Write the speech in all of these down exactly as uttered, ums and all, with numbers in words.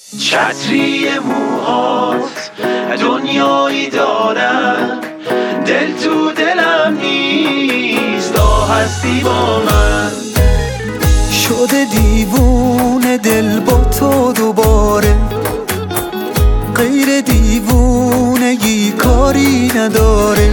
چتری موهات دنیایی دارن، دل تو دلم نیست تا هستی با من. شده دیوونه دل با تو دوباره، غیر دیوونگی کاری نداره.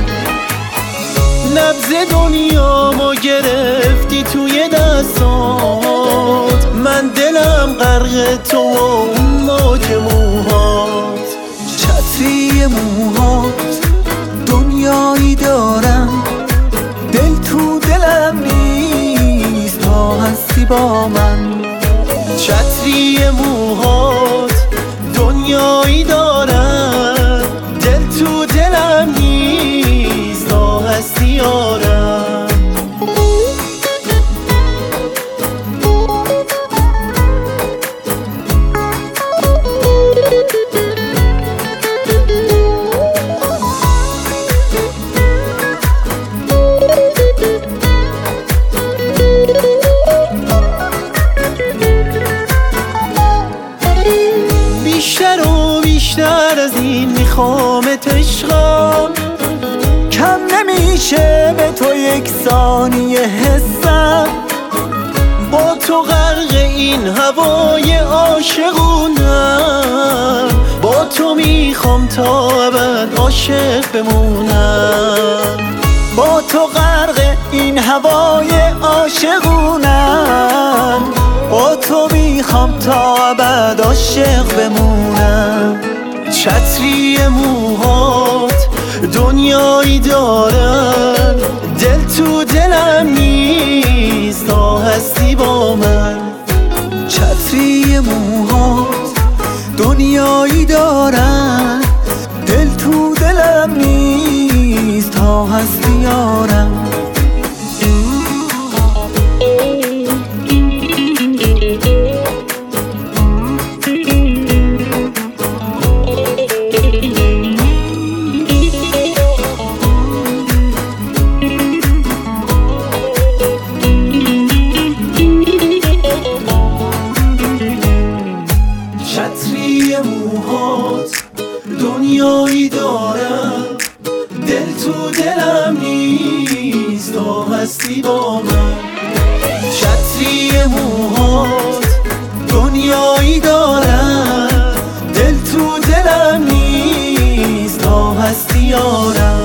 نبض دنیامو گرفتی توی دستات، من دلم غرق تو و اون موج موهات. چتری موهات دنیایی دارم، دل تو دلم نیست تا هستی با من. چتری موهات دنیایی دارم، دل تو دلم نیست تا هستی یارم. بیشتر و بیشتر از این میخوامت عشقم، کم نمیشه به تو یک ثانیه حسم. با تو غرق این هوای عاشقونم، با تو میخوام تا ابد عاشق بمونم. با تو غرق این هوای عاشقونم، با تو میخوام تا ابد عاشق بمونم. چتری موهات دنیایی دارن، دل تو دلم نیست تا هستی با من. چتری موهات دنیایی دارن، دل تو دلم نیست تا هستی یارم. چتری موهات دنیایی دارم، دل تو دلم نیست تا هستی با من. چتری موهات دنیایی دارم، دل تو دلم نیست تا هستی یارم.